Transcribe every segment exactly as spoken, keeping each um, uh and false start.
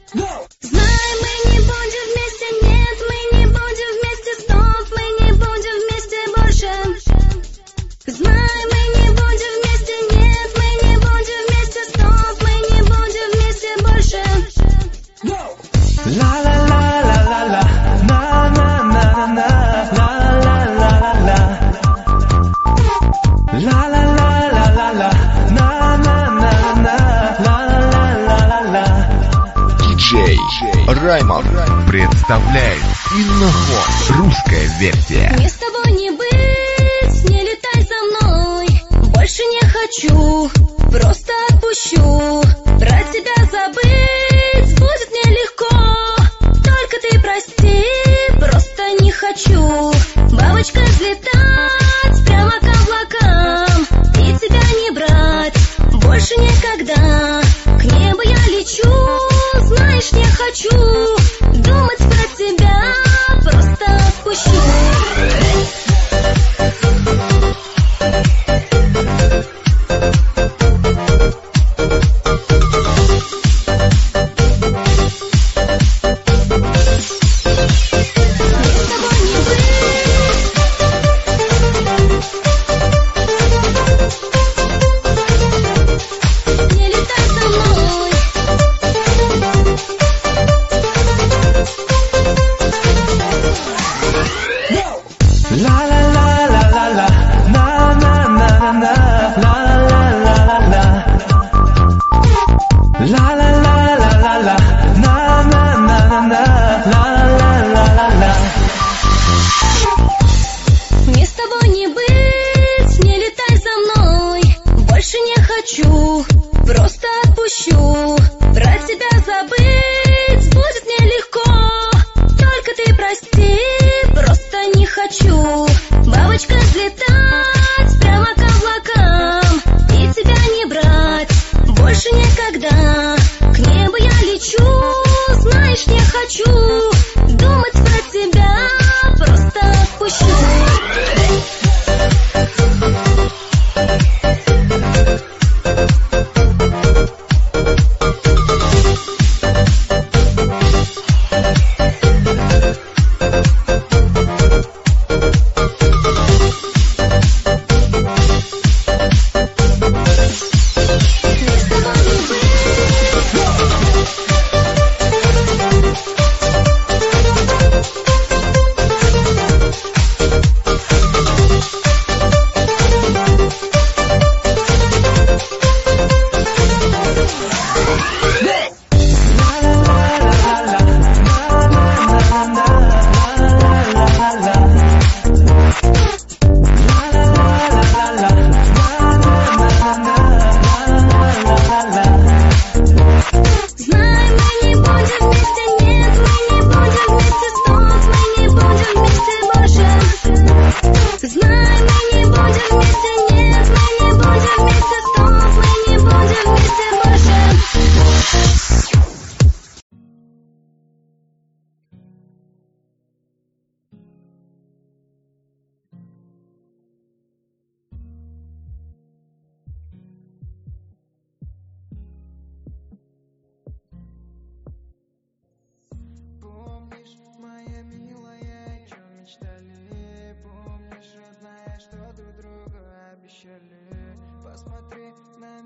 Знай, мы не будем вместе, нет, мы не будем вместе, стоп, мы не будем вместе больше. Знай, мы не будем вместе, нет, мы не будем вместе, стоп, мы не будем вместе больше. La la la la la la, na na na na na, la la la la la, la la la la la la, na на на на, la la la la la. Диджей Раймон представляет Инноход. Русская версия. Мне с тобой не быть, не летай за мной. Больше не хочу, просто отпущу. Про тебя забыть будет мне легко. Только ты прости, просто не хочу. Бабочка взлетать прямо к облакам и тебя не брать больше никогда. К небу я лечу, знаешь, не хочу думать про тебя, просто отпущу. Мне с тобой не быть, не летай за мной. Больше не хочу, просто отпущу. Про тебя забыть будет мне легко. Только ты прости, просто не хочу. Бабочка взлетать прямо к облакам и тебя не брать больше никогда. К небу я лечу, знаешь, не хочу думать про тебя, просто отпущу.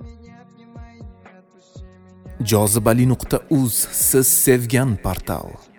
jozibali nuqta uz siz sevgan portal.